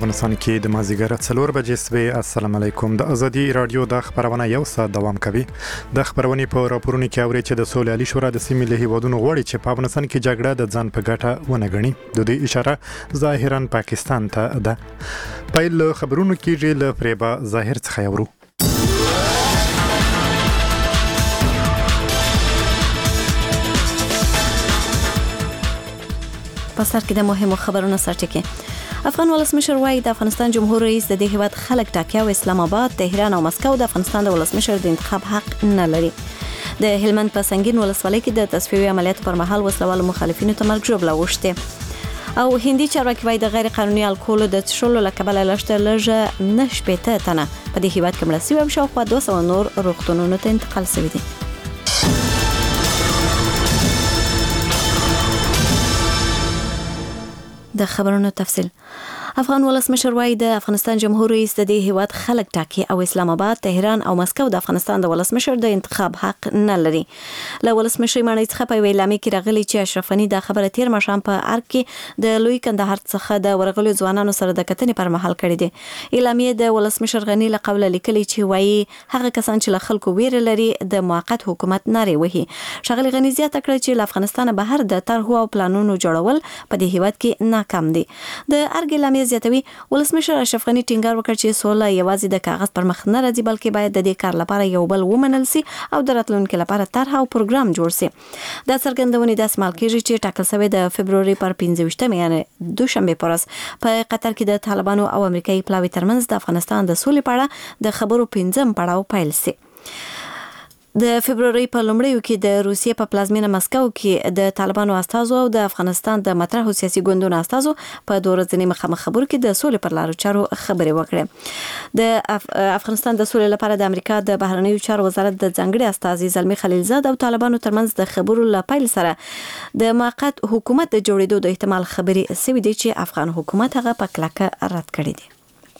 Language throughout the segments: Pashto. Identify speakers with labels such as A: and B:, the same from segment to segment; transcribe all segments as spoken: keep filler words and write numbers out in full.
A: افغانستان کې د مازیګر څلور بجې سوي. السلام علیکم. د ازادي رادیو د خبرونه یو ساعت دوام کوي. د خبرونې په راپورونو کې اوري چې د سولې شورا د سیمې له هیوادونو غواړي چې په افغانستان کې جګړه د ځان په ګټه ونه غني. د دې اشاره ظاهرا پاکستان ته ده. پیل خبرونو کې له فریبا ظاهر څخه یورو.
B: په سر کې د مهمو خبرونو سرټکی. افغان ولسمشر وايي د افغانستان جمهور رئیس د دې هیواد خلک ټاکي او اسلام آباد، تهران او مسکو د افغانستان د ولسمشر د انتخاب حق نه لري. د هلمند په سنگین ولسوالۍ کې د تصفیوي عملیاتو پر مهال وسلوالو مخالفینو ته مرګ ژوبله وشته. او هندي چارواکي وايي د غیر قانوني الکول د څښلو له کبله لږ لږ نه شپېته تنه په دې هیواد کې مړه شوي او شاوخوا دوه سوه نور روغتونونو ته انتقال شوي دي. د خبرونو تفصیل. افغان ولسمشر وايي د افغانستان جمهور رئیس د دې هیواد خلک ټاکي او اسلام آباد، تهران او مسکو د افغانستان د ولسمشر د انتخاب حق نه لري. له ولسمشر مانای څخه په ویلامي کې راغلي چې اشرف غني د خبره تیر مشام په ارګ کې د لوی کندهار څخه د ورغلو ځوانانو سره د کتنې پر مهال کړی دی. اعلامیه د ولسمشر غني له قوله لیکلي چې وايي هغه کسان چې له خلکو ویره لري د موقت حکومت نارې وهي. شغله غني زیاته کړه چې له افغانستان بهر د طرحو او پلانونو جوړول په دې هیواد کې ناکام دي. د ارګ اعلامیه زیاتوي ولسمشر اشرف غني ټینګار وکړ چې سوله یوازې د کاغذ پر مخ نه راځي بلکې باید د دې کار لپاره یو بل ومنل سي او د راتلونکو لپاره طرح او پروګرام جوړ سي. دا څرګندونې د اسمال کېږي چې ټاکل شوی د فبرवरी پر پنځه ویشتمه یعنی دوشنبه پرس په قطر کې د طالبانو او امریکایي پلاوي ترمنځ د افغانستان د سولې په اړه د خبرو پنځم پړاو پیل سي. د فبرवरी په لومړیو کې د روسیې په پلازمینه مسکو کې د طالبانو استازو او د افغانستان د مطرحو سیاسي ګوندونو استازو په دوه ورځني مخامخ خبرو کې د سولې پر لارو چارو خبرې وکړې. د اف... افغانستان د سولې لپاره د امریکا د بهرنیو چارو وزارت د ځنګړي استازي زلمی خلیلزاد او طالبانو ترمنځ د خبرو لپاره سره د موقت حکومت د جوړېدو د احتمال خبرې سوي دي چې افغان حکومت هغه په کلکه رد کړی دی.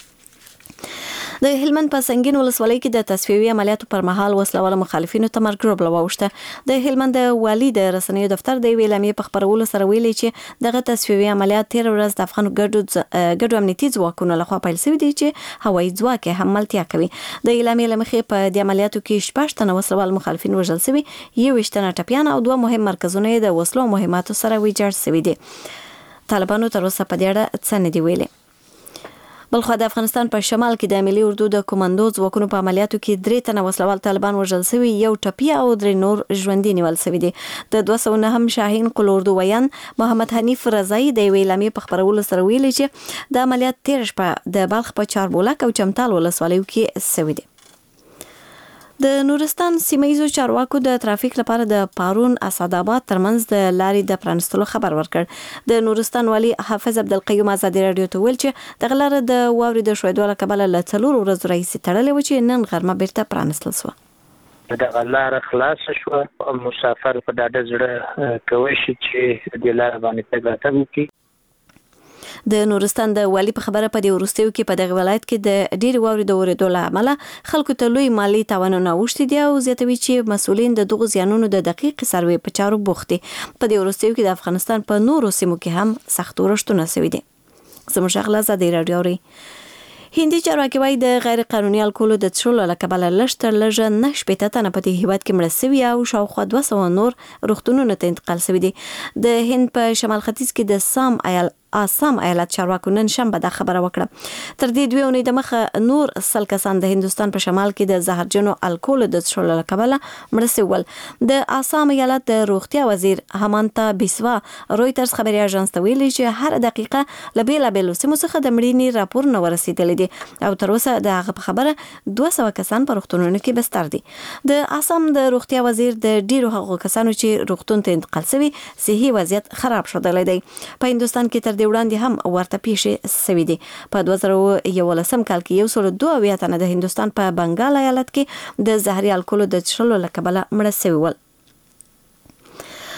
B: د هلمند په سنگین ولسوالۍ کې د تصفیوي عملیاتو پر مهال وسلواله مخالفینو ته مرګ ژوبله واوښته. د هلمند والی د رسنیو دفتر د اعلامیې په خبرولو سره ویلي چې دغه تصفیوي عملیات تیر ورځ د افغان ګډو ګډو امنیتي ځواکونو لخوا پیل شوي دي چې هوایي ځواک هم ملتیا کوي. د اعلامیې له مخې په دې عملیاتو کې شپږ تنه وسلوال مخالفین وژل شوي، یوویشت تنه ټپیان او دوه مهم مرکزونه د وسلو مهماتو سره ویجاړ شوي دي. طالبانو تر اوسه په دې اړه څه نه دي ویلي. بلخو د افغانستان په شمال کې د ملي اردو د کمانډو ځواکونو په عملیاتو کې درې تنه وسلوال طالبان وژل شوي، یو ټپي او درې نور ژوندي نیول شوي دي. د دوه سوه نهم شاهین قل اردو ویان محمد حنیف رضایی د یوې اعلامیې په خبرولو سره ویلي چې د عملیات تیر شپه د بلخ په چاربولک او چمتال ولسوالیو کې شوي دي. د نورستان سیمایي چارواکو د ترافیک لپاره د پارون اسعدآباد ترمنځ د لارې د پرانستلو خبر ورکړ. د نورستان والی حافظ عبدالقیوم ازادي رادیو ته ویل چې دغه لاره د واورې د ښویېدو له کبله له څلورو ورځو راهیسې تړلې وه چې نن غرمه بیرته پرانستل شوه.
C: دغه لاره خلاصه شوه، مسافر په ډاډه زړه کولی شي چې دې لاره باندې تګ راتګ وکړي.
B: د نورستان د والی په خبره په دې وروستیو کې په دغه ولایت کې د ډېرې واورې د اورېدو له امله خلکو ته لوی مالي تاوانونه اوښتي دي او زیاتوي چې مسؤلین د دغو زیانونو د دقیق سروې په چارو بوخت دي. په دې وروستیو کې د افغانستان په نورو سیمو کې هم سخت اورښتونه شوي دي. زموږ شغله ازادي راډیو اوري. هندي چارواکي وايي د غیر قانوني الکولو د څښلو له کبله لږ تر لږه نه شپېته تنه په دې هیواد کې مړه شوي او شاوخوا دوه سوه نور روغتونونو ته انتقال شوي دي. د هند په شمال ختیځ کې د سام ایال آسام ایالت چارواکو نن شنبه دا خبره وکړه. تر دې دوه اونۍ د مخه نور سل کسان د هندوستان په شمال کې د زهرجنو الکولو د څښلو له کبله مړه شول. د آسام ایالت د روغتیا وزیر همانتا بیسوا رویټرز خبري اژانس ته ویلي چې هر دقیقه له بېلابېلو سیمو څخه د مړینې راپورونه ورسېدلي دي او تر اوسه د هغه په خبره دوه سوه کسان په روغتونونو کې بستر دي. د آسام د روغتیا وزیر د ډیرو هغو کسانو چې روغتون ته انتقال شوي صحي وضعیت خراب شوی دی. په هندوستان کې تر دې وړاندې هم ورته پیښې شوي دي. په دوه زره یولسم کال کې یو سل دوه اویا تنه د هندوستان په بنګال ایالت کې د زهري الکولو د څښلو له کبله مړه شوي ول.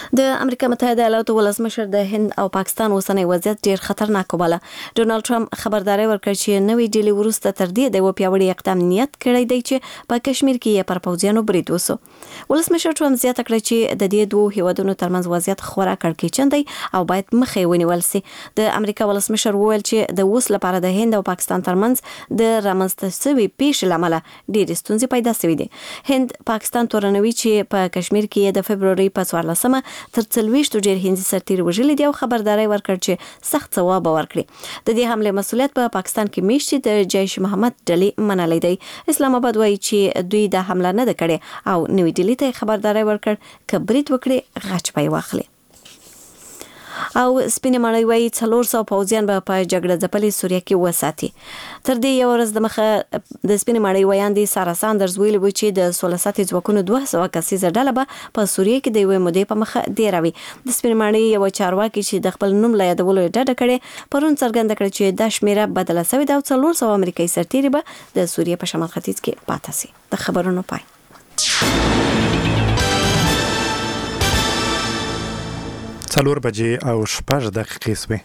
B: د امریکا متحده ایالاتو ولسمشر د هند او پاکستان اوسنی وضعیت ډیر خطرناک وباله. ډونالد ټرمپ خبرداري ورکړ چې نوې ډیلی وروسته تر دې د یو پیاوړي اقدام نیت کړی دی چې په کشمیر کې یې پر پوځیانو برید وسو. ولسمشر ټرمپ زیاته کړه چې د دې دوه هیوادونو ترمنځ وضعیت خورا کړکېچن دی او باید مخې ونیول شي. د امریکا ولسمشر وویل چې د اوس لپاره د هند او پاکستان ترمنځ د رامنځته شوي پیښې له امله ډېرې ستونزې پیدا شوې دي. هند پاکستان تورنوي چې په کشمیر کې د فبروري په څوارلسمه تر څلوېښتو ډېر هندي سرتیري وژلي دي او خبرداری ورکړ چې سخت ځواب ورکړي. د دې حملې مسؤلیت په پاکستان کې میشتي د جیش محمد ډلې منلی دی. اسلام آباد وایي چې دوی د حمله نه ده کړې او نوې ډلې ته خبرداری ورکړ که برید وکړي غچ به یې واخلي. او سپینې ماڼۍ وایي څلور سوه پوځیان به په جګړه ځپلې سوریه کې وساتي. تر دې یو ورځ د مخه د سپینې ماڼۍ ویاندې سارا ساندرز ویلي وو چې د سوله ساتي ځواکونو دوه سوه کسیزه ډله به په سوریه کې د یوې مودې په مخه دیروي. د سپینې ماڼۍ یوه چارواکي چې د خپل نوم له یادولو یې ډډه کړې پرون څرګنده کړه چې دا شمېره بدله سوې ده او څلور سوه امریکایي سرتیري به د سوریه په شمال ختیځ کې پاتې سي. د خبرونو پای.
A: څلور بجې او شپږ دقیقې شوې.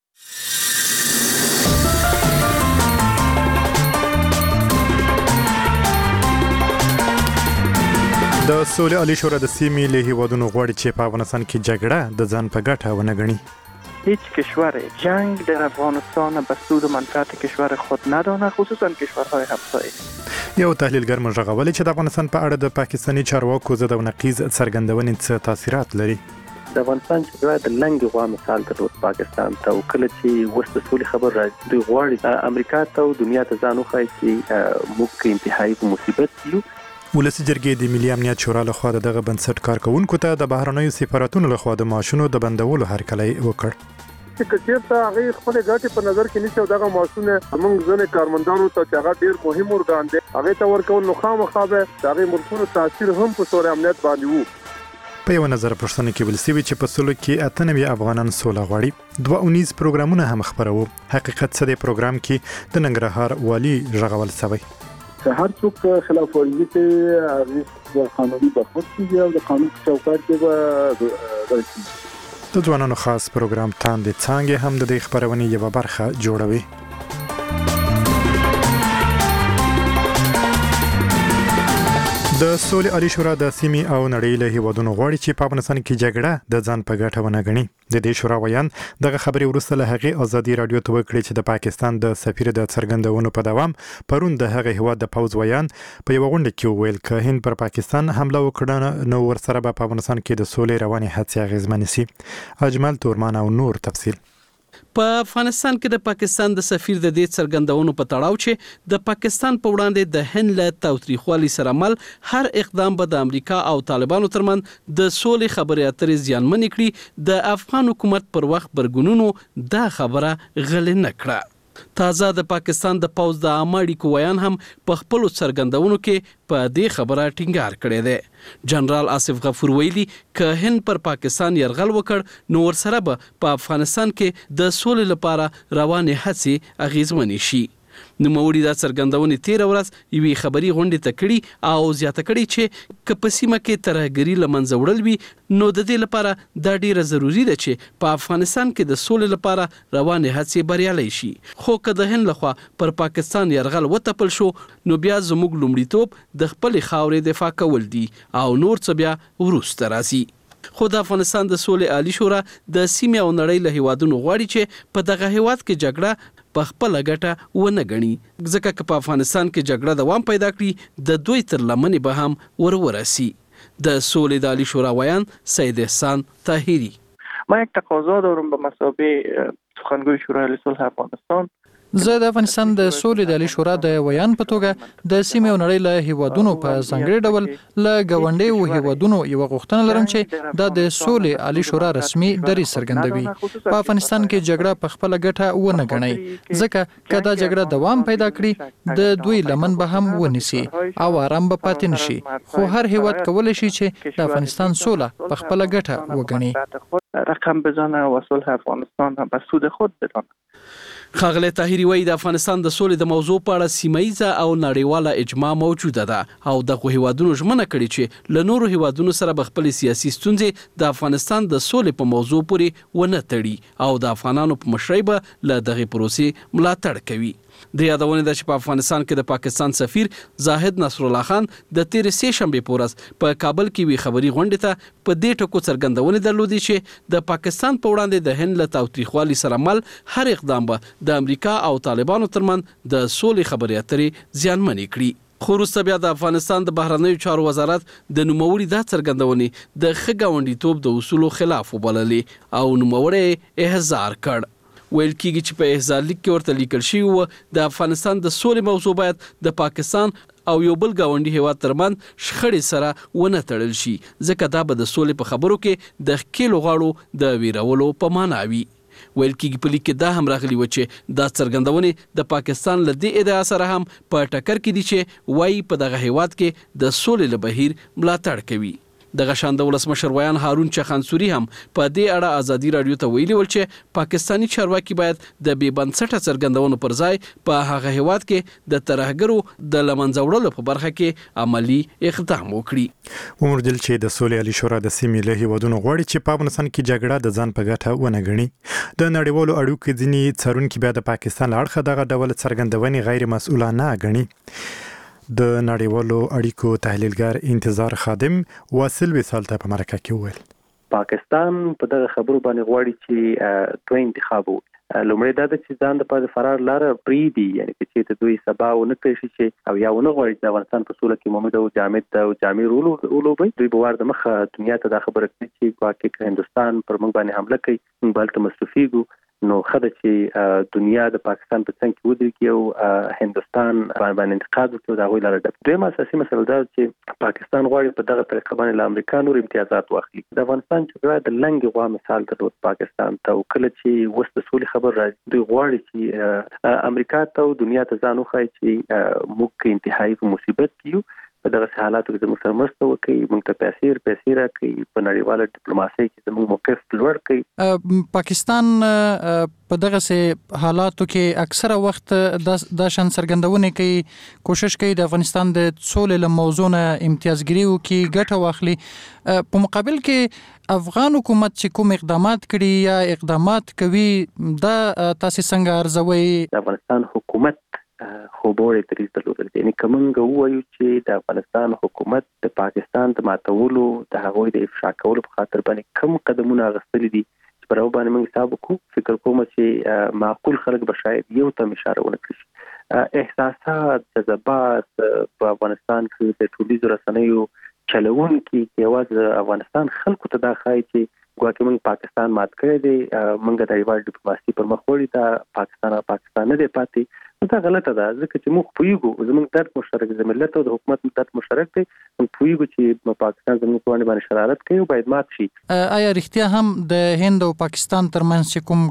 A: د سولې عالی شورا د سیمې له هیوادونو غواړي چې په افغانستان کې جګړه د ځان په ګټه ونه ګڼي.
D: هیچ کشور جنگ در افغانستان به سود و منفعت کشور خود نداند، خصوصا کشورهای همسایه.
A: یو تحلیلګر مژغولي چې د افغانستان په اړه د پاکستاني چارواکو ضد او نقیض څرګندونې څه تاثیرات لري.
E: د افغانستان چې د لنګ غوا مثال درلود پاکستان ته او کله چې ورسته سولې خبر راځي دوی غواړي امریکا ته او دنیا ته ځان وښایي چې موږ انتهایی په مصیبت یو.
A: ولسي جرګې د ملي امنیت شورا لخوا دغه بنسټ کارکونکو ته د بهرنیو سفارتونو لخوا د معاشونو د بندولو هرکلی وکړ.
F: چې کچېرته هغه خپل ګټې په نظر کې نیسي او دغه معاشونه موږ ځنې کارمندانو ته چې هغه ډېر مهم ارګان دی هغه ته ورکول نو خامخا به د هغې ملکونو تاثیر هم په سولې امنیت باندې وو.
A: په یو نظر پوښتنه کې ویل شوي چې په سولو کې اته نوي افغانان سوله غواړي. دوه اونیز پروګرامونه هم خپروو. حقیقت څه دی پروګرام کې د ننګرهار والي غږول شوی.
G: که هر څوک خلاف ورزي کوي هغه قانوني برخورد کیږي او د قانون په چوکاټ کې به راځي.
A: د ځوانانو خاص پروګرام تاندې څانګې هم د دې خپرونې یوه برخه جوړوي. د سولې عالی شورا د سیمې او نړۍ له هیوادونو غواړي چې په افغانستان کې جګړه د ځان په ګټه ونه ګڼي. د دې شورا ویان دغه خبرې وروسته له هغې ازادي راډیو ته وکړې چې د پاکستان د سفیر د څرګندونو په دوام پرون د هغه هیواد د پوځ ویان په یوه غونډه کې وویل که هند پر پاکستان حمله وکړه نو ورسره به په افغانستان کې د سولې روانې هڅې اغېزمنې شي. اجمل تورمان او نور تفصیل.
H: په افغانستان کې د پاکستان د سفیر د دې څرګندونو په تړاو چې د پاکستان په وړاندې د هند له تاوتریخوالي سره مل هر اقدام به د امریکا او طالبانو ترمنځ د سولې خبرې اترې زیانمنې کړي، د افغان حکومت پر وخت برګونونو دا خبره غلې نه کړه. تازه د پاکستان د پوځ د عامه اړیکو ویان هم په خپلو څرګندونو کې په دې خبره ټینګار کړی دی. جنرال آصف غفور ویلي که هند پر پاکستان یرغل وکړ نو ورسره به په افغانستان کې د سولې لپاره روانې هڅې اغېزمنې شي. نوموړي دا څرګندونې تېره ورځ یوې خبري غونډې ته کړي او زیاته کړي چې که په سیمه کې ترهګري له منځه وړل وي نو د دې لپاره دا ډیره ضروري ده چې په افغانستان کې د سولې لپاره روانې هڅې بریالۍ شي. خو که د هند لخوا پر پاکستان یرغل وتپل شو نو بیا زموږ لومړیتوب د خپلې خاورې دفاع کول دي او نور څه بیا وروسته راځي. خو د افغانستان د سولې عالی شورا د سیمې او نړۍ له هیوادونو غواړي چې په دغه هیواد کې جګړه په خپله ګټه ونه ګڼي، ځکه که په افغانستان کې جګړه دوام پیدا کړي د دوی تر لمنې به هم ور ورسي. د سولې د عالی شورا ویان سید احسان طاهری:
D: ما یک تقاضا دارم به مثابه سخنگوی شورای صلح افغانستان.
I: زه د افغانستان د سولې د عالی شورا د ویان په توګه د سیمې او نړۍ له هیوادونو په ځانګړي ډول له ګاونډیو هیوادونو یوه غوښتنه لرم چې دا د سولې عالی شورا رسمي دریځ څرګندوي. په افغانستان کې جګړه په خپله ګټه ونه ګڼئ، ځکه که دا جګړه دوام پیدا کړي د دوی لمن به هم ونیسي او آرام به پاتې نشي. خو هر هیواد کولی شي چې د افغانستان سوله په خپله ګټه وګڼي.
D: رقم بزنه و صلح افغانستان به سود خود بدانه.
H: خاغله طاهری وایي د افغانستان د سولې د موضوع په اړه سیمایي او نړیواله اجماع موجوده ده او دغه هیوادونو ژمنه کړې چې له نورو هیوادونو سره به خپل سیاسي ستونزې د افغانستان د سولې په موضوع پورې ونه تړي او د افغانانو په مشرۍ به له دغه پروسې ملاتړ کوي. د یادونه ده چې په افغانستان کې د پاکستان سفیر زاهد نصر الله خان د تیر سه شنبه په ورځ په کابل کې وی خبري غونډه ته په دې ټکو څرګندونه درلودي چې د پاکستان په وړاندې د هند له تاوتریخوالي سره مل هر اقدام به د امریکا او طالبانو ترمنځ د سولې خبرې اترې زیانمنې کړي. خو وروسته بیا د افغانستان د بهرنیو چارو وزارت د نوموړي دا څرګندونې د ښه ګاونډیتوب د اصولو خلاف وبللې او نوموړی احضار کړ. ویل کېږي چې په احضار لیک کې ورته لیکل شوی و د افغانستان د سولې موضوع باید د پاکستان او یو بل ګاونډي هیواد ترمنځ شخړې سره ونه تړل شي ځکه دا به د سولې په خبرو کې د ښکېلو غاړو د ویرولو په معنا وي. ویل کېږي په لیک کې دا هم راغلي و چې دا څرګندونې د پاکستان له دې ادعا سره هم په ټکر کې دي چې وایي په دغه هیواد کې د سولې له بهیر ملاتړ کوي. دغه شان د ولسمشر ویان هارون چخانسوري هم په دې اړه ازادي رادیو ته ویلي ول چې پاکستانی چارواکي باید د بې بنسټه څرګندونو پر ځای په هغه هیواد کې د ترهګرو د لمنځه وړلو په برخه کې عملی اقدام وکړي.
A: عمر دل چې د سولې علی شورا د سیمې له هیوادونو غواړي چې په افغانستان کې جګړه د ځان په ګټه ونه ګڼي. د نړیوالو اړیکو ځینې څارونکي بیا د پاکستان له اړخه دغه ډول څرګندونې غیر مسؤلانه ګڼي. د نړیوالو اړیکو تحلیلګر انتظار خادم واصل وصال ته په مرکه کې وویل
E: پاکستان په دغه خبرو باندې غواړي چې دوه انتخاب وکړي. لومړی دا د چې ځان د پاره فرار لار پریدي یعنی چې ته دوی سبا ونه کوي چې او یا ونه غواړي چې افغانستان په سوله کې محمد او جامد او جامع رول ولوبي دوی به ور د مخه دنیا ته دا خبره کوي چې واقعي هندستان پر موږ باندې حمله کوي موږ بل ته مستفیدو نو خدای چې دنیا د پاکستان په څنګ کې ودرېږي او هندستان باندې انتقاد وکړي دا غوښتل لري. دویمه اساسي مسله دا چې پاکستان غواړي په دغه طریقه باندې له امریکا نور امتیازات واخلي. د افغانستان چې د لنګ غوا مثال درلود پاکستان ته کله چې وسته سولې خبر راځي دوی غواړي چې امریکا ته دنیا ته ځان وښایي چې موږ انتهایی په مصیبت کې په دغه حالاتو کې زموږ سره مرسته وکړي موږ ته پیسې پیسې راکړي په نړیواله ډیپلوماسۍ کې زموږ موقف لوړ کړي.
I: پاکستان په دغه سه حالاتو کې اکثره وخت د شان څرګندونه کوي کوشش کوي د افغانستان د سولې له موضوع نه امتیازګري وکړي ګټه واخلي. په مقابل کې افغان حکومت چې کوم اقدامات کړي یا اقدامات کوي دا تاسو څنګه ارزوي؟
E: د افغانستان حکومت خو بورې تریز درلودل یعنی کومنګ وایو چې د افغانستان حکومت د پاکستان د ماتولو د هغوی د افشا کولو په خاطر باندې کوم قدمونه اخیستل دي چې پر هغه باندې موږ حساب وکړو. فکر کوم چې معقول خلک به شاید یو ته اشاره ونه کړي. احساسات جذبات په افغانستان کې د ټولنیزو رسنیو چلون کې یوازې افغانستان خلکو ته دا ښایي چې ګواکې موږ پاکستان مات کړی دی موږ د نړیوال ډیپلوماسي پر مخ وړي دا پاکستان پاکستان نه دی پاتې. دا غلطه ده ځکه چې موږ پوهیږو زموږ درد مشترک دی ملت او د حکومت درد مشترک دی موږ پوهیږو چې پاکستان زموږ په باندې شرارت کوي او باید مات شي.
I: آیا رښتیا هم د هند او پاکستان ترمنځ کوم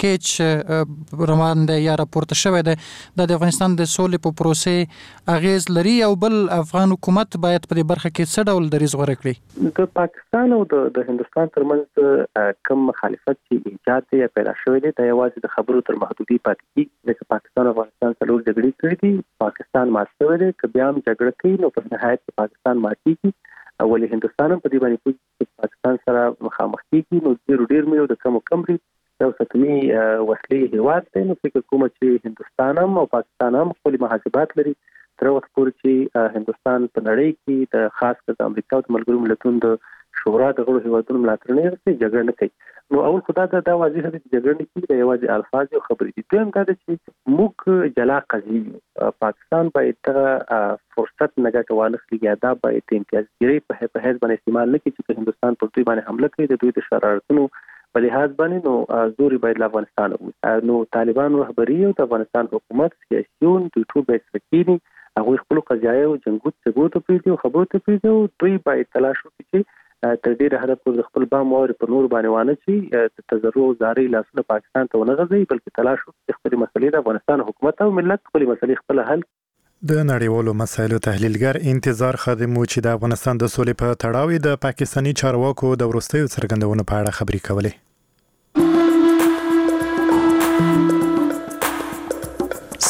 I: کړکېچ روان دی یا راپورته شوی دی د افغانستان د سولې په پروسې اغیز لري او بل افغان حکومت باید په دې برخه کې څه ډول دریځ غوره کړي؟
E: د پاکستان او د هندستان ترمنځ کوم مخالفت چې ایجاد دی پیدا شوی دی دا یوازې د خبرو تر محدودي پاتې کیږي ځکه پاکستان او افغانستان څلور جګړې کړې دي پاکستان مات شوی دی که بیا هم جګړه کوي نو په نهایت کې پاکستان ماتېږي ولې هندوستان هم په دې باندې کوي پاکستان سره مخامخ کیږي نو ډېر ډېر مې د کم کم یو ستمي وسلې هیواد دی نو فکر کوم چې هندوستان هم او پاکستان هم خپل محاسبات لري تر وخت پورې چې هندوستان په نړۍ کې د خاص کر د امریکا او د ملګرو ملتونو د شورا د غړو هیوادونو ملاتړ نه کوي جګړه نه کوي. نو اول خدای ته دا واضح دی چې جګړه نه کوي دا یوازې الفاظ او خبرې دي. دویم دا دی چې موږ جلا قضیه پاکستان باید تر فرصت نه ګټه وانخلي یا دا باید امتیازګري په په هیڅ باندې استعمال نه کړي چې هندوستان پر دوی باندې حمله کوي د دوی د شرارتونو په لحاظ باندې نو زوري باید له افغانستان وي نو طالبان رهبری او د افغانستان حکومت سیاسيون دوی ټول باید سکینی هغه خپل قضایي او جنگوت څنګه ته پیډو خبرو ته پیډو دوی باید تلاش وکړي چې تر دې هدف پر خپل بام او پر نور باندې وانه چې تزرع زاري لاسونه پاکستان ته ونه غځي بلکې تلاش وکړي خپل مسلې د افغانستان حکومت او ملت خپل مسلې خپل حل.
A: د نړیوالو مسایلو تحلیلګر انتظار خادم چې د افغانستان د سولې په تړاو د پاکستانی چارواکو د وروستیو څرګندونو په اړه خبري کولې.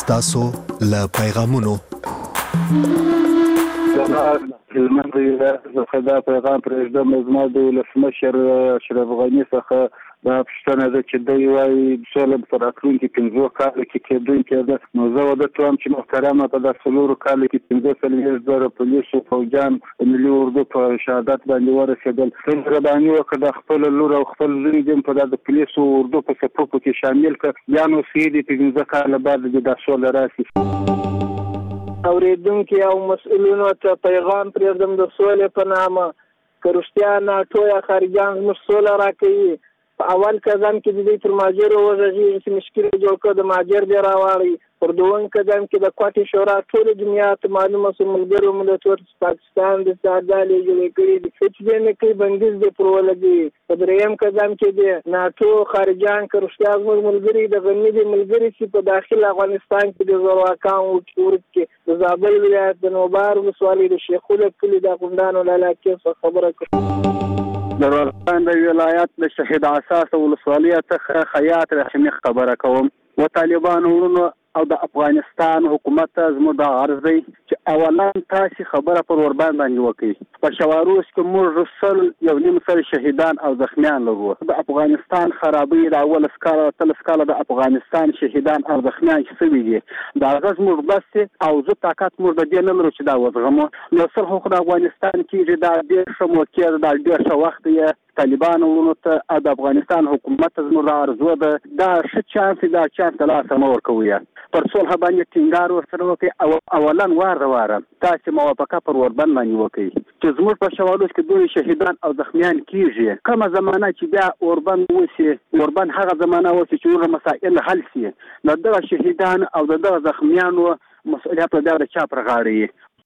J: ستاسو له پیغامونو
G: هلمند ولایت څخه دا پیغام پرېږدم زما د ولسمشر اشرف غني څخه دا پوښتنه ده چې دوی وایي سوله په راتلونکي پنځو کالو کې کېدونکې ده. نو زه ورته وایم چې محترمه په دغه څلورو کالو کې پنځه څلوېښت زره پولیسو پوځیان ملي اردو په شهادت باندې ورسېدل. ته مهرباني وکړه د خپل لور او خپل زوی دې په دغه پولیسو اردو په صفوفو کې شامل کړه. بیا نو سیدي پنځه کاله بعد د سوله راشي.
K: اوریدونکو او مسؤلینو ته پیغام پرېږدم د سولې په نامه که رښتیا ناټو یا خارجیان زموږ سوله راکوي په اول قدم کې د دوی پر مهاجرو وغږېږي چې مشکل جوړ کړه د مهاجر دې راواړي. پر دویم قدم کې د کوټې شورا ټولې دنیا ته معلومه شو ملګرو ملتونو پاکستان د څارګالې جوړې کړي د هیڅ دې نه کوي بندیز دې پر ولګي. په دریم قدم کې د ناټو خارجیان که رښتیا زموږ ملګري د غني دې ملګري چې په داخل افغانستان کې د زورواکان ورک کې د زابل ولایت د نوبار ولسوالۍ د شیخوله کلي د غونډانو له علاقې څخه خبره کړه.
G: د افغانستان د ولایت د شهید اساس ولسوالۍ څخه خیاط رحمي خبره کوم. و طالبان ورونو او د افغانستان حکومت زموږ د عرض دی چې اولا تاسو خبره پر وربان باندې وکړي. په شواروس کې موږ رسل یو نیم سل شهیدان او زخمیان لرو. د افغانستان خرابې د اول سکاله تل سکاله د افغانستان شهیدان او زخمیان چې سوي دي دا غږ موږ بس او زه طاقت موږ د دې نه لرو چې دا وزغمو. نو سر خو د افغانستان کې دا ډېر ښه موقع ده، دا ډېر ښه وخت دی طالبان ورونو ته او د افغانستان حکومت زموږ ارزو ده دا ښه چانس دا چانس لا سم ورکوي پر صلح باندې ټینګار ورسره وکړي. او اولا وار واره تاسو موافقه پر وربند باندې وکړي چې زموږ په شواروس کې دوی شهیدان او زخمیان کیږي. کومه زمانہ چې بیا وربند وسی وربند هغه زمانہ وسی چې ور مسائل حل شي نو دغه شهیدان او دغه زخمیانو مسؤلیت په دغه چا پر غاړه.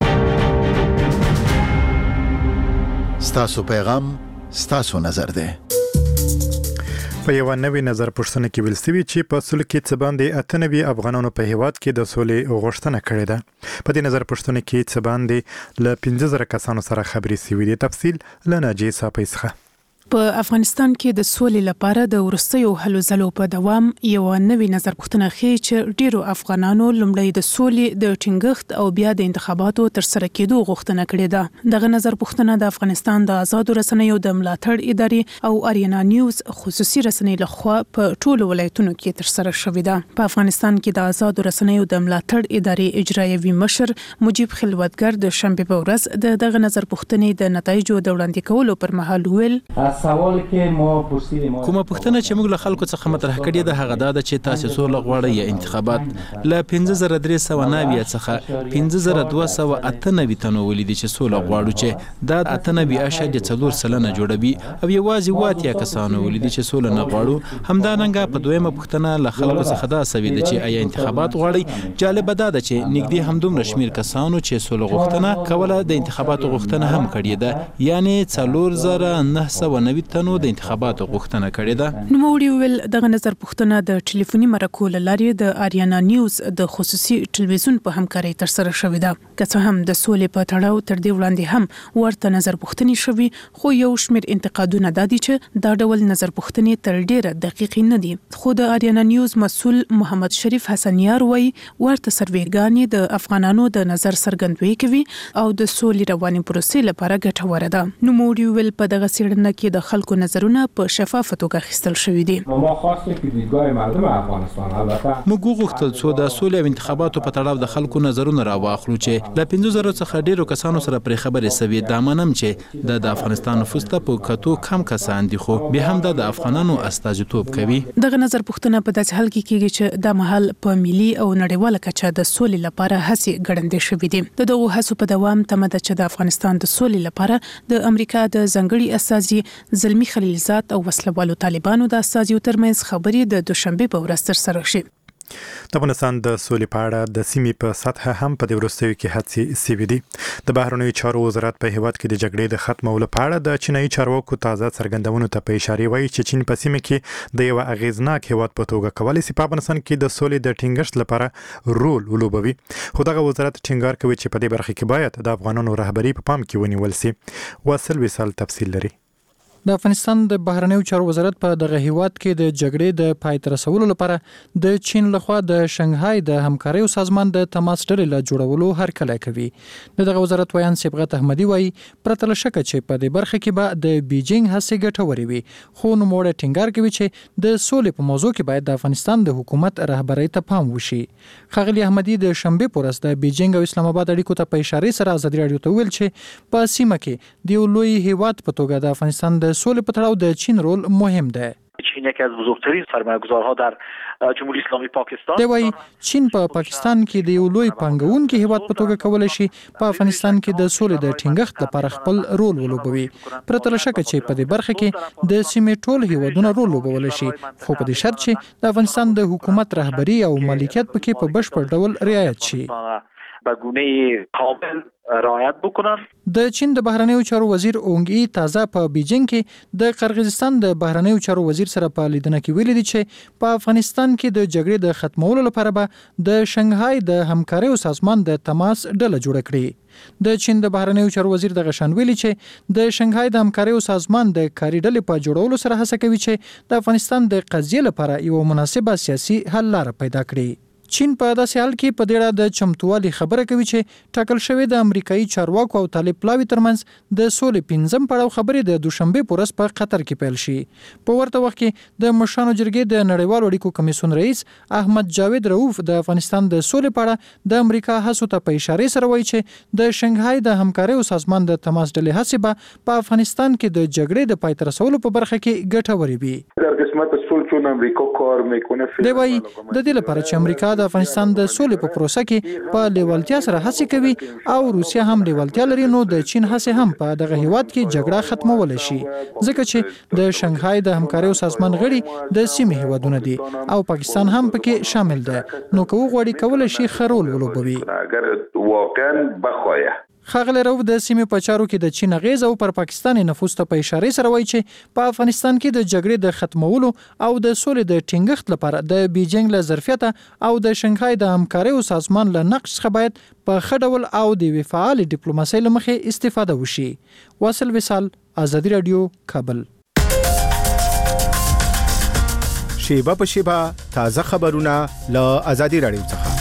J: ستاسو پیغام ستاسو نظر ده.
A: په یو نوې نظر پوښتنه کې ویل شوی چې په سل کې څه باندې اته نوي افغانانو په هیواد کې د سولې غوښتنه کړې ده. په دې نظر پوښتنه کې څه باندې ل پنځه زره کسانو سره خبرې شوې دي. تفصیل له ناجی صاحب څخه.
L: په افغانستان کې د سولې لپاره د ورستیو هلو ځلو په دوام یو نوې نظر پوښتنه ښیي چې ډیرو افغانانو لومړی د سولې د ټینګښت او بیا د انتخاباتو ترسره کېدو غوښتنه کړې ده. دغه نظر پوښتنه د افغانستان د آزادو رسنیو د ملاتړ ادارې او اریانا نیوز خصوصي رسنۍ لخوا په ټولو ولایتونو کې ترسره شوې ده. په افغانستان کې د آزادو رسنیو د ملاتړ ادارې اجرایوي مشر مجيب خلوتګر د شنبه په ورځ د دغه نظر پوښتنې د نتایجو د وړاندې کولو پر مهال ویل
M: سوال کې ما پوښتنه کومه پوښتنه چې موږ له خلکو څخه مطرح کړې ده هغه دا چې تاسو سوله غواړئ یا انتخابات. له پنځه زره درې سوه نوي څخه پنځه زره دوه سوه اته نوي تنو ولیدي چې سوله غواړو چې دا اته نوي اعشاریه څلور سلنه جوړوي او یوازې واتیا کسانو ولیدي چې سوله نه غواړو. همدارنګه په دویمه پوښتنه له خلکو څخه دا سوي ده چې آیا انتخابات غواړي. جالب ده چې نږدې همدومره شمیر کسانو چې سوله غوښتنه کوله د انتخاباتو غوښتنه هم کړې ده یعنی څلور زره نه سوه نوي تنو د انتخاباتو غوښتنه کړې ده.
L: نوموړي ویل دغه نظر پوښتنه د ټلیفوني مرکو له لارې د اریانا نیوز د خصوصي ټلویزیون په همکارۍ ترسره شوې ده. که څه هم د سولې په تړاو تر دې وړاندې هم ورته نظر پوښتنې شوي خو یو شمېر انتقادونه دا دي چې دا ډول نظر پوښتنې تر ډیره دقیقې نه دي. خو د اریانا نیوز مسؤل محمد شریف حسنیار وایي ورته سروېګانې د افغانانو د نظر څرګندوي کوي او د سولې روانې پروسې لپاره ګټوره ده. نوموړي ویل په دغه څېړنه کې د خلکو نظرونه په شفافه توګه اخیستل شوي دي.
M: ما خواسته که دیدگاه مردم افغانستان البته
H: موږ غوښتل څو د سولې او انتخاباتو په تړاو د خلکو نظرونه راواخلو چې له پنځه زره څخه ډیرو کسانو سره پرې خبرې سوي. دا منم چې د افغانستان نفوس ته په کتو کم کسان دي خو به هم د افغانانو استازیتوب کوي.
L: دغه نظر پوښتنه په داسې حال کې کیږي چې د محل په ملي او نړیواله کچه د سولې لپاره هڅې ګړندې شوې دي. د دغو هڅو په دوام تمه ده چې د افغانستان د سولې لپاره د امریکا د ځانګړي استازي زلمی خلیلزاد او وسلوالو طالبانو د استازیو ترمنځ خبرې د دوشنبه په ورځ ترسره شي.
A: د افغانستان د سولې په اړه د سیمې په سطح هم په دې وروستیو کې هڅې شوې دي. د بهرنیو چارو وزارت په هیواد کې د جګړې د ختمولو په اړه د چینایي چارواکو تازه څرګندونو ته په اشاره وایي چې چین په سیمه کې د یو اغیزناک هیواد په توګه کولی شي په افغانستان کې د سولې د ټینګښت لپاره رول ولوبوي. خو دغه وزارت ټینګار کوي چې په دې برخه کې باید د افغانانو رهبري په پام کې ونیول شي. واصل وصال تفصیل لري.
I: د افغانستان د بهرنیو چارو وزارت په دغه هیواد کې د جګړې د پای ته رسولو لپاره د چین لخوا د شنغهای د همکارۍ سازمان د تماس ډلې له جوړولو هرکلی کوي. د دغه وزارت ویان صبغت احمدي وایي پرته له شکه چې په دې برخه کې به د بیجینګ هڅې ګټورې وي، خو نوموړی ټینګار کوي چې د سولې په موضوع کې باید د افغانستان د حکومت رهبرۍ ته پام وشي. ښاغلي احمدي د شنبې په ورځ د بیجینګ او اسلام آباد اړیکو ته په اشارې سره ازادي راډیو ته ویل چې په سیمه کې د یو لوی هیواد په توګه د افغانستان د سولې په تړاو د چین رول مهم ده.
N: چین یکی از بزرگترین سرمایه‌گذارها در جمهوری اسلامی پاکستان
I: دی وايي چین په پا پاکستان کې د یو لوی پانګونکي هیواد په توګه کولای شي په افغانستان کې د سولې د ټینګښت لپاره خپل رول ولوبوي. پرته له شکه چې په دې برخه کې د سیمې ټول هیوادونه رول ولوبولی شي، خو په دې شرط چې د افغانستان د حکومت رهبری او مالکیت پکې په بشپړ ډول رعایت شي.
N: به گونه کامل رعایت بکنن.
I: د چین د بهرنیو چارو وزیر اونګ ای تازه په بیجینګ کې د قرغیزستان د بهرنیو چارو وزیر سره په لیدنه کې ویلي دي چې په افغانستان کې د جګړې د ختمولو لپاره به د شنغهای د همکارۍ سازمان د تماس ډله جوړه کړي. د چین د بهرنیو چارو وزیر د غشان ویلي چې د شنغهای د همکارۍ سازمان د کاري ډلې په جوړولو سره هڅه کوي چې د افغانستان د قضیې لپاره یو مناسبه سیاسي حل لاره پیدا کړي. چین په داسې حال کې په ډیره د چمتووالي خبره کوي چې ټاکل شوی د امریکایي چارواکو او طالب پلاوي ترمنځ د سولې پنځم پړاو خبرې د دوشنبه په ورځ په قطر کې پیل شي. په ورته وخت کې د مشرانو جرګې د نړیوالو اړیکو کمیسیون رئیس احمد جاوید رؤوف د افغانستان د سولې په اړه د امریکا هڅو ته په اشاره سره وایي چې د شنغهای د همکارۍ سازمان د تماس ډلې هڅې به په افغانستان کې د جګړې د پای ته رسولو په برخه کې ګټورې وي. دی وايي د دې لپاره چې امریکا د افغانستان د سولې په پروسه کې په لیوالتیا سره هڅې کوي او روسیا هم لیوالتیا لري، نو د چین هڅې هم په دغه هیواد کې جګړه ختمول شي، ځکه چې د شنغهای د همکارۍ سازمان غړي د سیمې هیوادونه دي او پاکستان هم پکې شامل ده، نو کوو غوړي کول شي خرول ولوبوي. ښاغلی رؤوف د سیمې په چارو کې د چین اغیز او پر پاکستاني نفوذ ته په اشاره سره وایي چې په افغانستان کې د جګړې د ختمولو او د سولې د ټینګښت لپاره د بیجینګ له ظرفیت او د شنغهای د همکارۍ سازمان له نقش څخه باید په ښه ډول او د فعال ډیپلوماسۍ له مخې استفاده وشي. واصل وصال، ازادي راډیو، کابل.
O: شیبه په شیبه تازه خبرونه له ازادي راډیو څخه.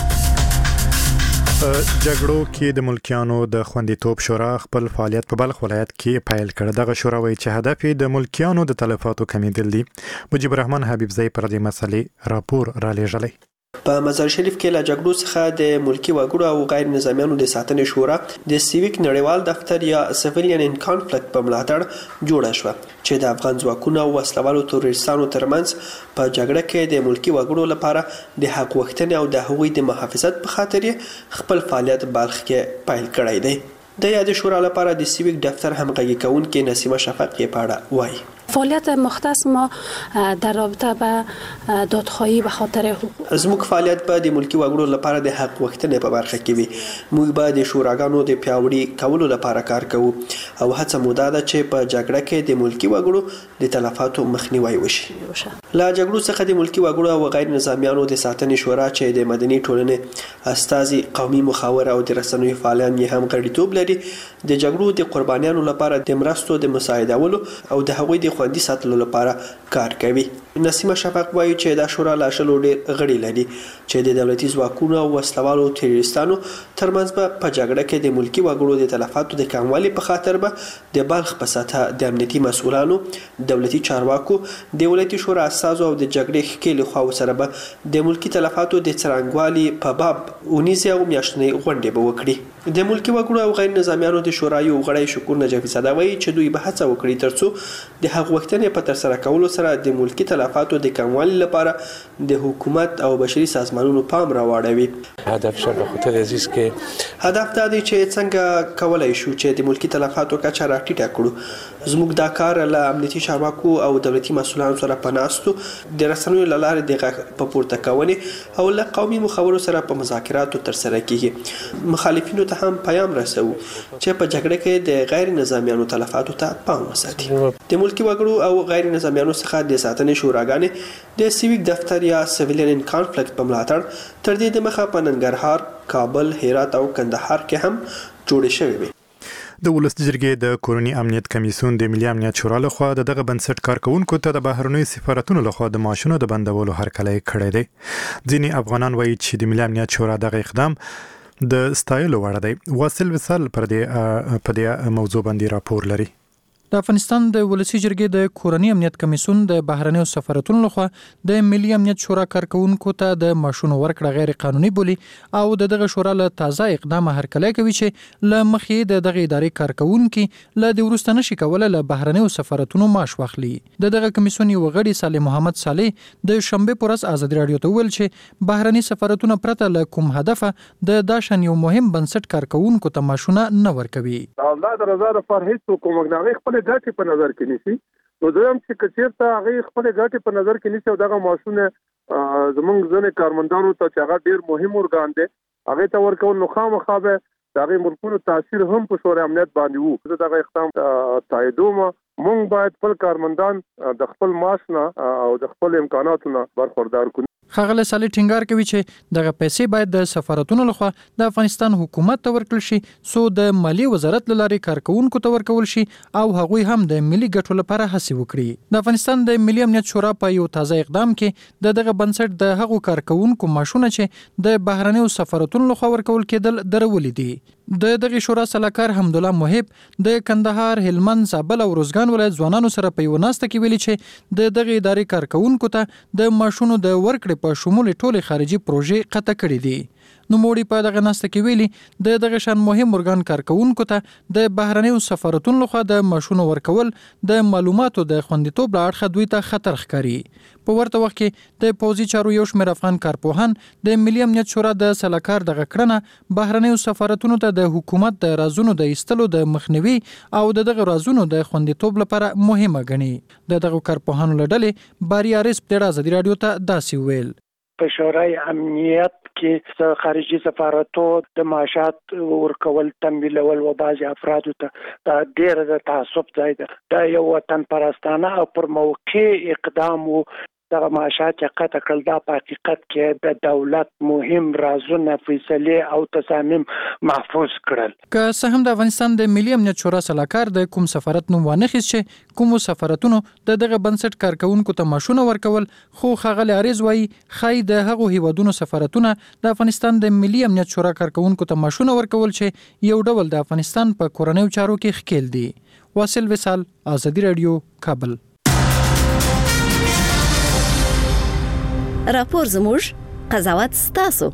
A: جګړو کې د ملکیانو د خوندیتوب شورا خپل فعالیت په بلخ ولایت کې پیل کړ. دغه شورا وایي چې هدف یې د ملکیانو د تلفاتو کمیدل دي. مجيب الرحمن حبیبزی پر دې مسلې راپور را لېږلی.
P: په مزار شریف کې له جګړو څخه د ملکی وګړو او غیر نظامیانو د ساتنې شورا د سیویک نړیوال دفتر یا سیویلین ان کانفلیکټ په ملاتړ جوړه شوه چې د افغان ځواکونو او وسلوالو تروریستانو ترمنځ په جګړه کې د ملکی وګړو لپاره د حق غوښتنې او د هغوی د محافظت په خاطر خپل فعالیت بلخ کې پیل کړی دی. د یاد شورا لپاره د سیویک دفتر همغږي کوونکې نسیمه شفق یې پاړه وایي.
Q: فعالیت مختص ما در رابطه به دادخواهی به خاطر حقوق
P: زموږ فعالیت به د ملکی وګړو لپاره د حق غوښتنې په برخه کې وي. موږ به د شوراګانو د پیاوړي کولو لپاره کار کوو او هڅه مو ده چې په جګړه کې د ملکی وګړو د تلفاتو مخنیوي وشي. لا جګړو څخه د ملکی وګړو او غیر نظامیانو د ساتنې شورا چې د مدني ټولنې استازي، قومي مخاور او د رسنیو فعالان یې هم غړیتوب لري، د جګړو د قربانیانو لپاره د مرستو د مساعدولو او د هغوی د خوندي ساتلو لپاره کار کوي. نسیمه شفق وایي چې دا شورا لا شلو ډېر غړي لري چې د دولتي ځواکونو او وسلوالو تروریستانو ترمنځ به په جګړه کې د ملکی وګړو د تلفاتو د کموالي په خاطر به د بلخ په سطح د امنیتي مسؤلانو، دولتي چارواکو، د ولایتي شورا اساسو او د جګړې ښکېلې خواو سره به د ملکی تلفاتو د څرنګوالي په باب اونیزه او میاشتنۍ غونډې به وکړي. د ملکی وګړو او غیر نظامیانو د شورا یو غړی شکور نجفي صدا وایي چې دوی به هڅه وکړي ترڅو د حق غوښتنې په ترسره کولو سره د ملکی تلفاتو د کموالي لپاره د حکومت او بشري سازمانونو پام راوړوي.
R: هدف شر خطر عزیز کې
P: هدف دا دی چې څنګه کولای شو چې د ملکی تلفاتو کچه راټیټه کړو. زموږ دا کار له امنیتي چارواکو او دولتي مسؤلانو سره پناستو د رسنیو له لارې د غږ په پورته کونې او له قومي مخاورو سره په مذاکراتو ترسره کیږي. مخالفینو ته هم پیام رسو چې په جګړه کې د غیر نظامیانو تلفاتو ته پام وساتي. د ملکی وګړو او غیر نظامیانو څخه د ساتنې شوراګانې د سیویک دفتر یا سیویلین ان کانفلیکټ په ملاتړ تر دې دمخه په ننګرهار، کابل، هرات او کندهار کې هم جوړې شوې وي.
A: د ولس جرګې د کورنی امنیت کمیسیون د ملي امنیت شورا لخوا دغه بنسټ کارکونکو ته د بهرنیو سفارتونو لخوا د معاشونو د بندولو هرکلی کړی دی. ځینې افغانان وایي چې د ملي امنیت شورا دغه اقدام د ستایلو وړ دی. واصل وصال پر دې په دې موضوع باندې راپور لري.
I: د افغانستان د ولسی جرګې د کورنی امنیت کمیسیون د بهرنیو سفارتونو لخوا د ملي امنیت شورا کارکونکو ته د معاشونو ورکړه غیر قانوني بولی او د دغه شورا له تازه اقدام هرکلی کوي چې له مخې د دغه ادارې کارکونکو له د ورسته نشي کوله له بهرنیو سفارتونو معاش واخلي. د دغه کمیسیون یو غړي صالح محمد صالح د شنبه پر ورځ آزادي رادیو ته ویل چې بهرني سفارتونه پرته له کوم هدفه د داشن یو مهم بنسټ کارکونکو ته معاشونه نه ورکوي.
F: الله د رضا لپاره هیڅ کوم غنغه خپل ګټې په نظر کې نیسي. نو دویم چې کچیرته هغه خپل ګټې په نظر کې نیسي او دغه معاشونه زمونږ ځنې کارمندانو ته چې هغه ډیر مهم ارګان دی هغه ته ورکول نو خامخا به دغه ملکونو تاثیر هم په شورا امنیت باندې وو. دغه اقدام تاییدوم مونږ باید خپل کارمندان د خپل معاش نه او د خپل امکاناتو نه برخوردار کړو.
I: خغل صالح ټینګار کوي چې دغه پیسې باید د سفارتونو لخوا د افغانستان حکومت ته ورکړل شي سو د مالی وزارت لاري کارکونکو ته ورکول شي او هغوی هم د ملي ګټو لپاره هڅه وکړي. د افغانستان د ملي امنیت شورا په یو تازه اقدام کې د دغه بنسټ د هغو کارکونکو معاشونه چې د بهرنیو سفارتونو لخوا ورکول کېدل درولې دي. د دغه شورا سلاکار حمدالله محب د کندهار، هلمند، زابل او روزګان ولایت ځوانانو سره په یو ناسته کې ویلي چې د دغه ادارې کارکونکو ته د معاشونو د ورکړې په شمول ټولې خارجي پروژې قطع کړې دي. نو موړي په دغه ناسته کې ویلي د دغه شان مهم ارګان کارکونکو ته د بهرنیو سفارتونو لخوا د معاشونو ورکول د معلوماتو د خوندیتوب له اړخه دوی ته خطر ښکاري. په ورته وخت کې د پوځي چارو یو شمېر افغان کارپوهان د ملي امنیت شورا د سلاکار دغه کړنه بهرنیو سفارتونو ته د حکومت د رازونو د ایستلو د مخنیوي او د دغه رازونو د خوندیتوب لپاره مهمه ګڼي. د دغه کارپوهانو له ډلې باري عارف د آزادي رادیو ته داسې ویل:
S: په شورای امنیت کې خارجي سفارتو د معاشات ورکول تمویلول و بعضی افرادو ته ډېر د تعصب ځای ده. دا یو وطن پرستانه او پر موقع اقدام و دغه معاشات چې قطع کړل. دا په حقیقت کې د دولت مهم رازونه فیصلې او تصامیم محفوظ کړل.
I: که څه هم د افغانستان د ملي امنیت شورا سلاکار د کوم سفارت نوم وانخیست چې کوم سفارتونو د دغه بنسټ کارکونکو ته معاشونه ورکول، خو ښاغلی عریض وایي ښایي د هغو هیوادونو سفارتونه د افغانستان د ملي امنیت شورا کارکونکو ته معاشونه ورکول چې یو ډول د افغانستان په کورنیو چارو کې ښکیل دي. واصل وصال، آزادي رادیو، کابل.
B: راپور زموږ، قضاوت ستاسو.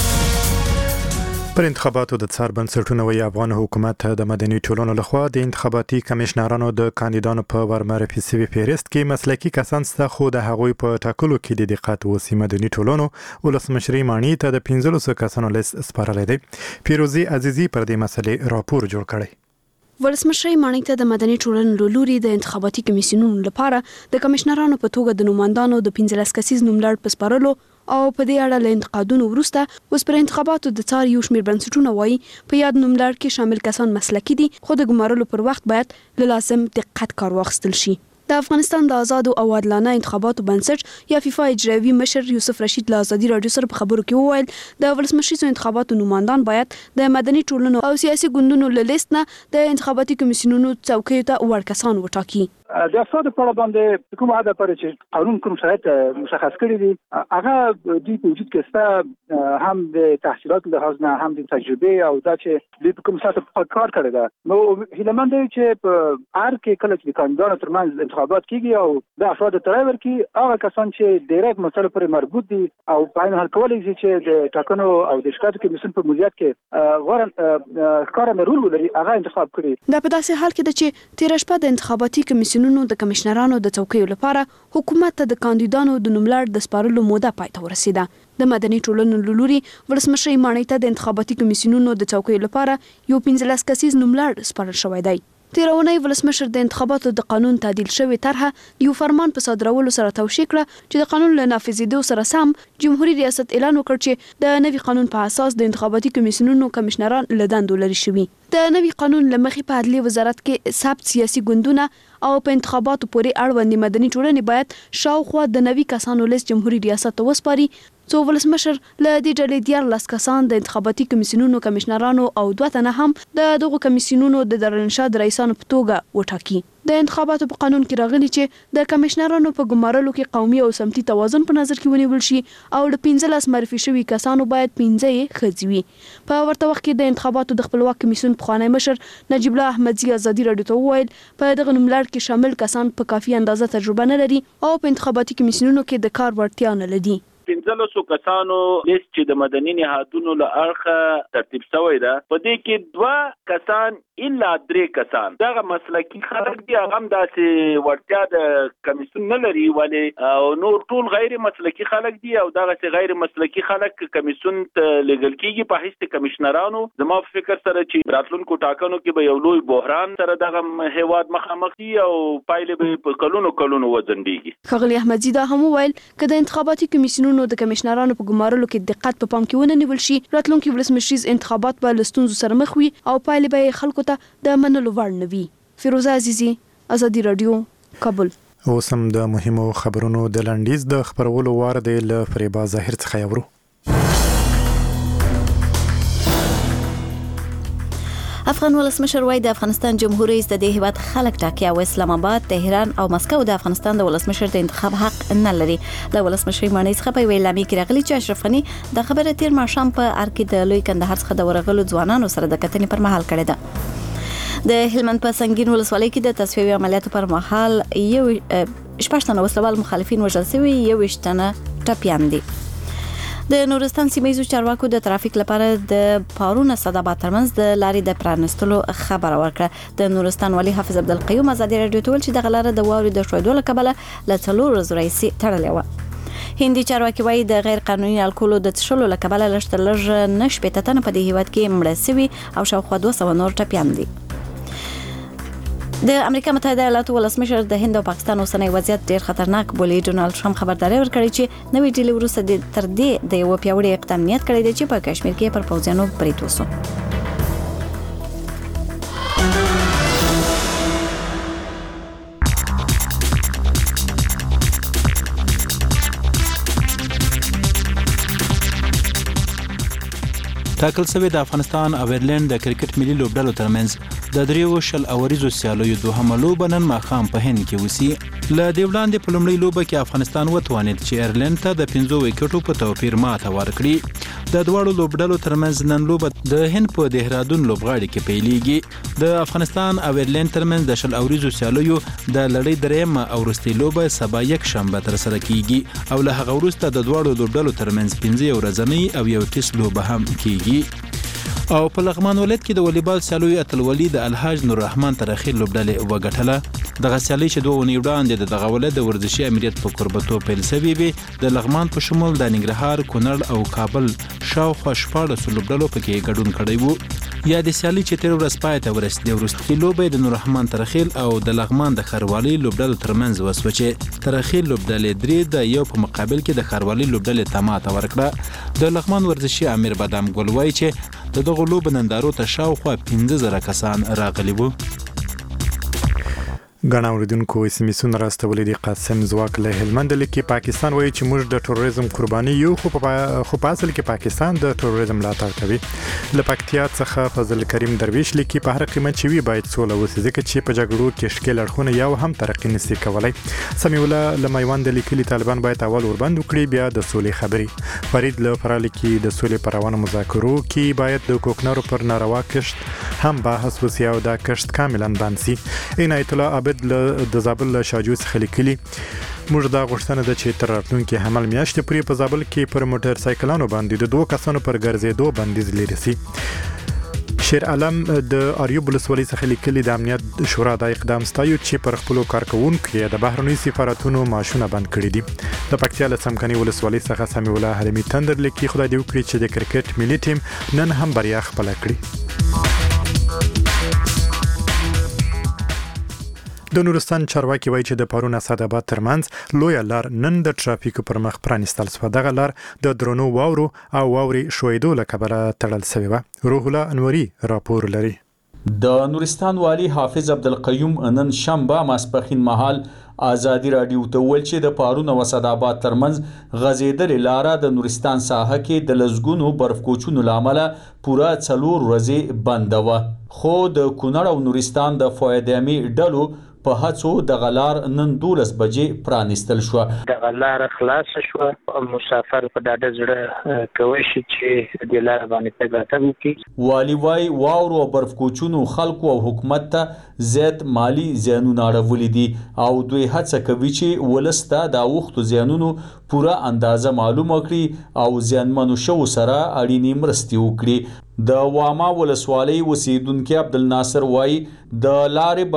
A: پر انتخاباتو د څار بنسټونو وی افغان حکومت د مدني ټولنو لخوا د انتخاباتي کمشنرانو د کاندیدانو په ورمعرفي سوي فهرست کې مسلکي کسان سته، خو د هغوی په ټاکلو کې د دقت وسی مدني ټولنو ولسمشري مانی ته د پنځلسو کسانو لیست سپارلی دی. پیروزی عزیزی پر دې مسلې راپور جوړ کړی.
T: ولسمشري مانی ته د مدني ټولنې لوري د انتخاباتي کمیسیونونو لپاره د کمشنرانو په توګه د نوماندانو د پنځلس کسیز نوملړ په سپارلو او په دې اړه له انتقادونو وروسته اوس پر انتخاباتو د څار یو شمېر بنسټونه وایي په یاد نوملړ کې شامل کسان مسلکي دي، خو د ګمارلو پر وخت باید له لازم دقت کار واخیستل شي. د افغانستان د آزادو او عادلانه انتخاباتو بنسټ یا فیفا اجرایوي مشر یوسف رشید له آزادي رادیو سره په خبرو کې وویل د ولسمشریزو انتخاباتو نوماندان باید د مدني ټولنو او سیاسي ګوندونو له لیست نه د انتخاباتي کمیسیونونو څوکیو ته ور کسان وټاکي.
U: د افرادو په اړه باندې کوم عاده پر چې قانون کوم شرایط مشخص کړی دي هغه دوی په وجود کې ستا هم د تحصیلات له لحاظ نه هم د تجربه او دا چې دوی په کوم ساعت په کار کړی ده. نو هیلمن دی چې په هر کې کله چې کاندیدانو ترمنځ انتخابات کیږي او د افرادو ترای ورکي هغه کسان چې ډیرک مسله پر مربوط دي او په عین حال کولای شي چې د ټاکنو او د شکایت کمیسیون په مدیریت کې غوړ کار رول ولري هغه انتخاب کړي.
T: دا په داسې حال کې ده چې تیر شپه د انتخاباتي کمیسیون د کمشنرانو د څوکیو لپاره حکومت ته د کاندیدانو د نوملړ د سپارلو موده پای ته ورسیده. د مدني ټولنو لوري ولسمشري مانی ته د انتخاباتي کمیسیونونو د څوکیو لپاره یو پنځلس کسیز نوملړ سپارل شوی دی. تیرونه ولسمشر د انتخاباتو د قانون تعدیل شوی طرحه یو فرمان په صادرولو سره توشیح کړه چې د قانون له نافذېدو سره سم جمهوریت ریاست اعلان وکړ چې د نوي قانون په اساس د انتخاباتي کمیسیونونو کمشنران له دندو لرې شوي. د نوي قانون له مخې په عدلي وزارت کې ثبت سیاسي ګوندونه او په انتخاباتو پورې اړوند مدني ټولنې باید شاوخوا د نوي کسانو لیست جمهوریت ریاست ته وسپاري څو ولسمشر له دې ډلې دیارلس کسان د انتخاباتي کمیسیونونو کمشنرانو او دوه تنه هم د دغو کمیسیونونو د درنشاد رئیسانو په توګه وټاکي. د انتخاباتو په قانون کې راغلي چې د کمشنرانو په ګمارلو کې قومي او سمتي توازن په نظر کې ونیول شي او له پنځلس معرفي شوي کسانو باید پنځه یې ښځې وي. په ورته وخت کې د انتخاباتو د خپلواک کمیسیون پخوانی مشر نجیب الله احمدزي ازادي راډیو ته وویل په دغه نوملړ کې شامل کسان په کافي اندازه تجربه نه لري او په انتخاباتي کمیسیونونو کې د کار وړتیا نه لري.
C: پنځلسو کسانو لیست چې د مدني نهادونو له اړخه ترتیب شوی ده په دې کې دوه کسان الا درې کسان دغه مسلکي خلک دي هغه هم داسې وړتیا د کمیسیون نه لري ولې او نور ټول غیر مسلکي خلک دي او دغه غیر مسلکي خلک کمیسیون ته لګل کیږي په حیث کمشنرانو. زما په فکر سره چې راتلونکو ټاکنو کې به یو لوی بحران سره دغه هیواد مخامخ دي او پایلې به په کلونو کلونو وځنډيږي.
T: ښاغلي احمدزي دا هم وویل چې د انتخاباتي کمیسیونونو د کمشنرانو په ګمارلو کې دقت په پام کې ونه نیول شي راتلونکي ولسمشریز انتخابات به له ستونزو سره مخ وي او پایلې به خلکو ته د منلو وړ نه وي. فیروزه عزیزي، ازادي راډیو، کابل.
A: اوس هم د مهمو خبرونو د لنډیز د خبرولو وار دی له فریبا ظاهر څخه یورو.
B: افغان ولسمشر وای د افغانستان جمهور رئیس د دې هیواد خلک ټاکي او اسلام آباد، تهران او مسکو د افغانستان د ولسمشر د انتخاب حق نه لري. له ولسمشر مانی څخه په ویلامي کې راغلي چې اشرف غني د خبره تیر ماښام په ارکې د لوی کندهار څخه د ورغلو ځوانانو سره د کتنې پر مهال کړې ده. د هلمند په سنگین ولسوالۍ کې د تصفیوي عملیاتو پر مهال یو شپږ تنه وسلوال مخالفین وژل شوي، یو تنه ټپیان دي. د نورستان سیمایي چارواکو د ترافیک لپاره د پارونه صدابات ترمنځ د لارې د پرانستلو خبره ورکړه. د نورستان والي حافظ عبدالقیوم ازادي راډیو ته ویل چې دغه لاره د واورې د شویدو له کبله له څلورو ورځو راهیسې تړلې وه. هندي چارواکي وایي د غیر قانوني الکولو د څښلو له کبله لږ تر لږه نه شپېته تنه په دې هیواد کې مړه شوي او شاوخوا دوه سوه نور ټپیان دي. د امریکا متحده ایالاتو ولسمشر د هند او پاکستان اوسنی وضعیت ډیر خطرناک بولي. ډونالد ټرمپ خبرداري ورکړې چې نوې ډیلي وروسته تر دې د یو پیاوړي اقدام نیت کړی دی چې په کشمیر کې پر پوځیانو برید وسو.
M: ټاکل شوی د افغانستان او ایرلند د کرکټ ملي لوبډلو ترمنځ د دریو شل اوریزو سیالیو دوهمه لوبه نن ماښام په هند کې وسی. له دې وړاندې په لومړۍ لوبه کې افغانستان وتوانید چې ایرلند ته د پنځو وکټو په توپیر ماته ورکړي. د دواړو لوبډلو ترمنځ نن لوبه د هند په دهرادون لوبغاړي کې پیلېږي. د افغانستان او ایرلند ترمنځ د شل اوریزو سیالیو د لړۍ درېیمه او وروستۍ لوبه سبا یک شنبه ترسره کیږي او له هغه وروسته د دواړو لوبډلو ترمنځ پنځه ورځنۍ او یو ټیسټ لوبه هم کیږي. او په لغمان ولایت کې د والیبال سیالیو اتلولي د الحاج نور رحمان ترخیل لوبډلې وګټله. دغه سیالي چې دوه اونۍ وړاندې د دغه ولایت د ورزشي امریت په قربتو پیل شوې وې د لغمان په شمول د ننګرهار، کونړ او کابل شاوخوا شپاړسو لوبډلو پکې ګډون کړی وو. یا د سیالي چې تیر ورځ پای ته ورسېدې وروستۍ لوبه د نور رحمان ترخیل او د لغمان د ښاروالۍ لوبډلو ترمنځ وسوه چې ترخیل لوبډلې درې د یو په مقابل کې د ښاروالۍ لوبډلې ته ماته ورکړه. د لغمان ورزشي امیر بادام ګل وایي چې د دغه لوبو نندارو ته شاوخوا پنځه زره کسان راغلي وو.
A: غاڼه اوریدونکو اسمیسونه راستولې دي. قاسم ځواک له هلمند لیکي پاکستان وایي چې موږ د ټوریزم قرباني یو خو په خو په اصل کې پاکستان د ټوریزم ملاتړ کوي. له پکتیا څخه فضل کریم درویش لیکي په هر قیمت چې وي باید سوله وسي ځکه چې په جګړو کې شکل اړخونه یو هم ترقی نشي کولای. سمیع الله لمایوان د لیکلي طالبان باید اول وربند وکړي بیا د سولې خبري. فرید له فرالی کې د سولې پر روانو مذاکرو کې باید د کوکنارو پر ناروا کشت هم بحث وسي او دا کشت کاملا بند سي. عنایت الله عابد د زابل له شاجوس خلیکلی موږ دا غوښتنه ده چې تر راتلونکي حمل میاشتې پورې په زابل کې پر موټر سایکلانو باندې د دوه کسانو پر ګرځېدو بندیز لري سي. شیر عالم د اریوب ولسوالۍ څخه لیکلي د امنیت شورا د اقدام ستایو چې پر خپلو کارکوونکو د بهرنیو سفارتونو معاشونه بند کړي دي. د پکتیا له څمکني ولسوالۍ څخه سمیع الله حلیمي تندر لیکي خدای دې وکړي چې د کرکټ ملي ټیم نن هم بریا خپله کړي. د نورستان چارواکي وایي چې د پارون اسداباد ترمنځ لوی لار نن د ترافیکو پر مخ پرانیستل شو. دغه لار د درونو واورو او واوري شویدو له کبله تړل شوی و. روح الله انوري راپور لري.
D: د نورستان والی حافظ عبدالقیوم نن شنبه ماسپښین مهال ازادي رادیو ته ویل چې د پارون او اسداباد ترمنځ غځېدلې لاره د نورستان ساحه کې د لزګونو برف کوچونو لامل پوره څلور ورځې بنده وه، خو د کونړ او نورستان د فایدامي ډلو په هڅو د غلار نن دولس بجې پرانستل شو.
V: د غلار خلاص شو، مسافر په ډاډه زړه کوي چې د لار باندې تګ راتګ وکړي.
D: والی وای واورو او برف کوچونو خلکو او حکومت ته زیات مالی زیانونه اړولي دي او دوی هڅه کوي چې ولسته د اوښتو زیانونو پوره اندازه معلومه کړي او زیانمنو شو سره اړینې مرستې وکړي. د واما ولسوالۍ اوسیدونکي عبدالناصر وای د لارې